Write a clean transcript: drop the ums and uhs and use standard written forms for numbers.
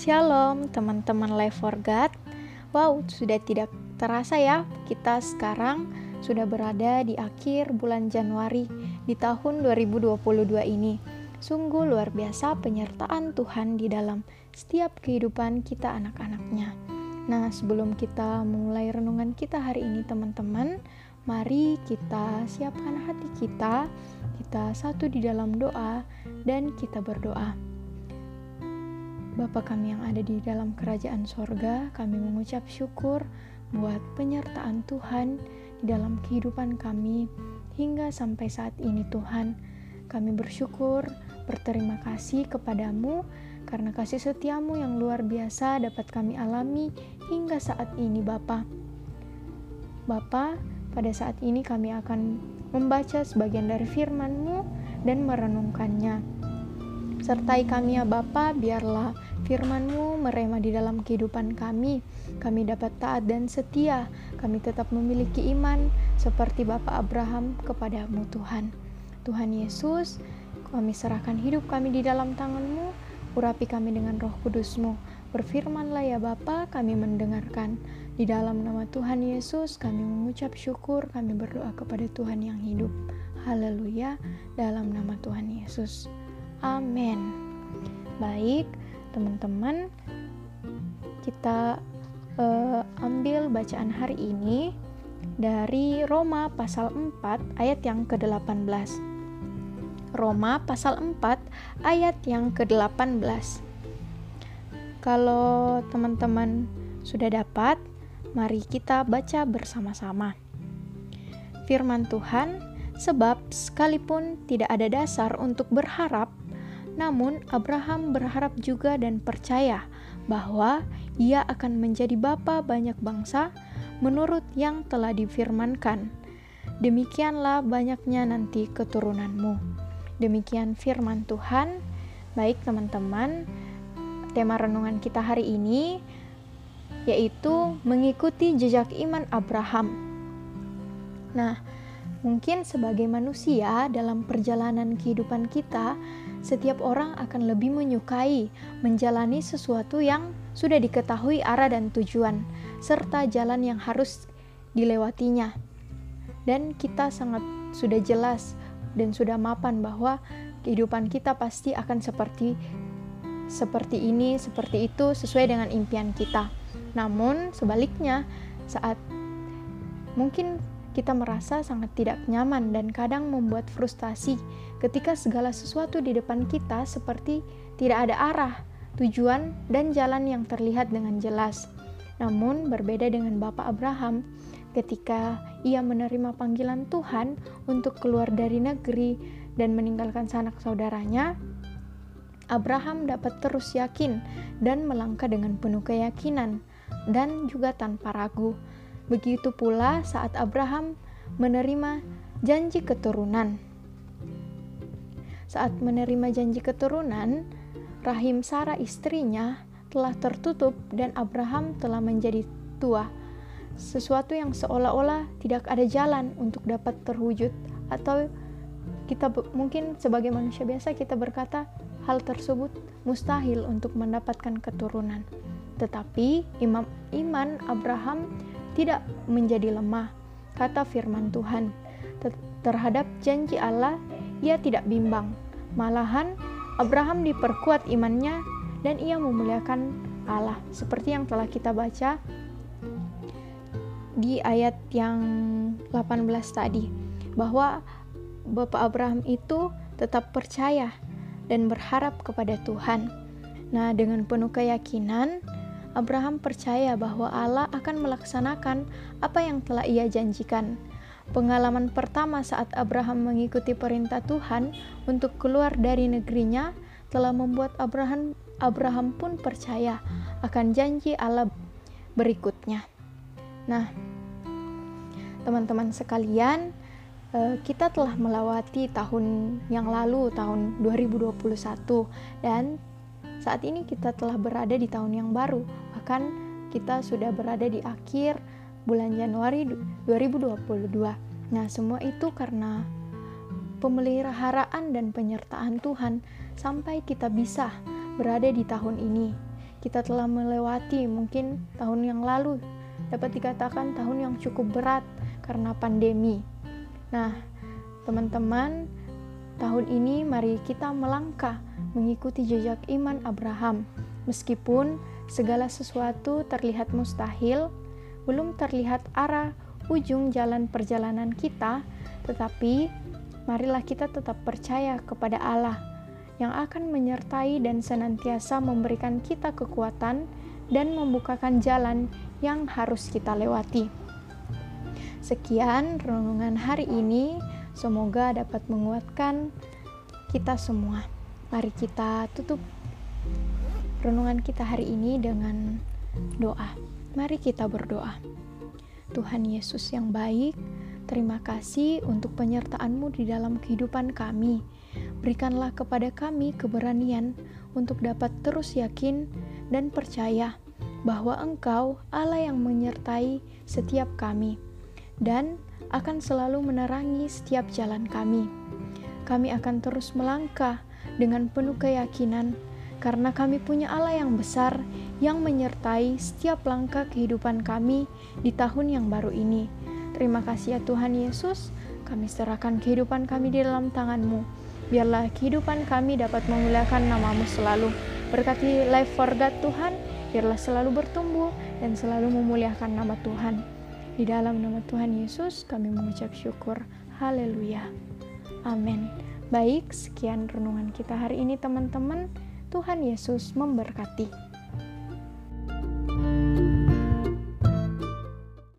Shalom teman-teman Life for God. Wow, sudah tidak terasa ya, kita sekarang sudah berada di akhir bulan Januari di tahun 2022 ini. Sungguh luar biasa penyertaan Tuhan di dalam setiap kehidupan kita anak-anaknya. Nah, sebelum kita mulai renungan kita hari ini teman-teman, mari kita siapkan hati kita satu di dalam doa dan kita berdoa. Bapa kami yang ada di dalam kerajaan sorga, kami mengucap syukur buat penyertaan Tuhan di dalam kehidupan kami hingga sampai saat ini Tuhan. Kami bersyukur, berterima kasih kepadamu karena kasih setiamu yang luar biasa dapat kami alami hingga saat ini Bapa. Bapa, pada saat ini kami akan membaca sebagian dari firman-Mu dan merenungkannya. Sertai kami ya Bapa, biarlah firman-Mu merema di dalam kehidupan kami. Kami dapat taat dan setia, kami tetap memiliki iman seperti Bapa Abraham kepadamu Tuhan. Tuhan Yesus, kami serahkan hidup kami di dalam tangan-Mu, urapi kami dengan Roh Kudus-Mu. Berfirmanlah ya Bapa, kami mendengarkan. Di dalam nama Tuhan Yesus, kami mengucap syukur, kami berdoa kepada Tuhan yang hidup. Haleluya, dalam nama Tuhan Yesus. Amin. Baik, teman-teman, kita ambil bacaan hari ini dari Roma pasal 4 ayat yang ke-18. Roma pasal 4 ayat yang ke-18. Kalau teman-teman sudah dapat, mari kita baca bersama-sama. Firman Tuhan, sebab sekalipun tidak ada dasar untuk berharap, namun Abraham berharap juga dan percaya bahwa ia akan menjadi bapa banyak bangsa menurut yang telah difirmankan. Demikianlah banyaknya nanti keturunanmu. Demikian firman Tuhan. Baik teman-teman, tema renungan kita hari ini yaitu mengikuti jejak iman Abraham. Nah, mungkin sebagai manusia dalam perjalanan kehidupan kita, setiap orang akan lebih menyukai menjalani sesuatu yang sudah diketahui arah dan tujuan, serta jalan yang harus dilewatinya. Dan kita sangat sudah jelas dan sudah mapan bahwa kehidupan kita pasti akan seperti ini, seperti itu, sesuai dengan impian kita. Namun sebaliknya, saat mungkin kita merasa sangat tidak nyaman dan kadang membuat frustasi ketika segala sesuatu di depan kita seperti tidak ada arah, tujuan, dan jalan yang terlihat dengan jelas. Namun berbeda dengan Bapak Abraham, ketika ia menerima panggilan Tuhan untuk keluar dari negeri dan meninggalkan sanak saudaranya, Abraham dapat terus yakin dan melangkah dengan penuh keyakinan dan juga tanpa ragu. Begitu pula saat Abraham menerima janji keturunan. Saat menerima janji keturunan, rahim Sarah istrinya telah tertutup dan Abraham telah menjadi tua. Sesuatu yang seolah-olah tidak ada jalan untuk dapat terwujud, atau kita mungkin sebagai manusia biasa kita berkata hal tersebut mustahil untuk mendapatkan keturunan. Tetapi iman Abraham tidak menjadi lemah. Kata firman Tuhan, terhadap janji Allah ia tidak bimbang. Malahan Abraham diperkuat imannya dan ia memuliakan Allah. Seperti yang telah kita baca di ayat yang 18 tadi, bahwa Bapak Abraham itu tetap percaya dan berharap kepada Tuhan. Nah, dengan penuh keyakinan Abraham percaya bahwa Allah akan melaksanakan apa yang telah ia janjikan. Pengalaman pertama saat Abraham mengikuti perintah Tuhan untuk keluar dari negerinya telah membuat Abraham pun percaya akan janji Allah berikutnya. Nah, teman-teman sekalian, kita telah melewati tahun yang lalu, tahun 2021, dan saat ini kita telah berada di tahun yang baru. Bahkan kita sudah berada di akhir bulan Januari 2022. Nah, semua itu karena pemeliharaan dan penyertaan Tuhan sampai kita bisa berada di tahun ini. kita telah melewati mungkin tahun yang lalu, dapat dikatakan tahun yang cukup berat karena pandemi. Nah, teman-teman, tahun ini mari kita melangkah mengikuti jejak iman Abraham. Meskipun segala sesuatu terlihat mustahil, belum terlihat arah ujung jalan perjalanan kita, tetapi marilah kita tetap percaya kepada Allah yang akan menyertai dan senantiasa memberikan kita kekuatan dan membukakan jalan yang harus kita lewati. Sekian renungan hari ini, semoga dapat menguatkan kita semua. Mari kita tutup renungan kita hari ini dengan doa. Mari kita berdoa. Tuhan Yesus yang baik, terima kasih untuk penyertaan-Mu di dalam kehidupan kami. Berikanlah kepada kami keberanian untuk dapat terus yakin dan percaya bahwa Engkau Allah yang menyertai setiap kami dan akan selalu menerangi setiap jalan kami. Kami akan terus melangkah dengan penuh keyakinan karena kami punya Allah yang besar yang menyertai setiap langkah kehidupan kami di tahun yang baru ini. Terima kasih ya Tuhan Yesus, kami serahkan kehidupan kami di dalam tangan-Mu. Biarlah kehidupan kami dapat memuliakan nama-Mu selalu. Berkati Life for God Tuhan, biarlah selalu bertumbuh dan selalu memuliakan nama Tuhan. Di dalam nama Tuhan Yesus kami mengucap syukur. Haleluya. Amin. Baik, sekian renungan kita hari ini teman-teman. Tuhan Yesus memberkati.